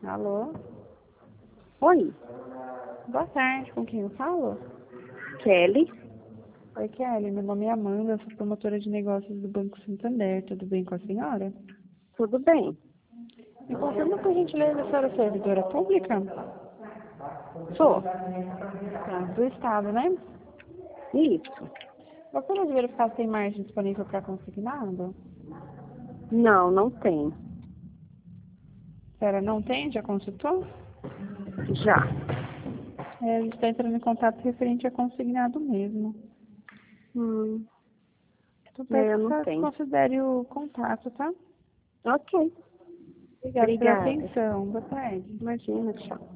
Alô? Oi, Boa tarde, com quem eu falo? Kelly. Oi, Kelly, meu nome é Amanda, sou promotora de negócios do Banco Santander. Tudo bem com a senhora? Tudo bem? Me confirma, por gentileza, a senhora é servidora pública? Sou. Tá, do Estado, né? Isso. Gostaria de verificar se tem margem disponível para consignado? Não, não tem. A senhora não tem? Já consultou? Já. A gente está entrando em contato referente a consignado mesmo. Hum, Então, peço eu que a não senhora tenho. considere o contato, tá? Ok. Obrigada pela Obrigada. atenção. Boa tarde. Imagina, tchau.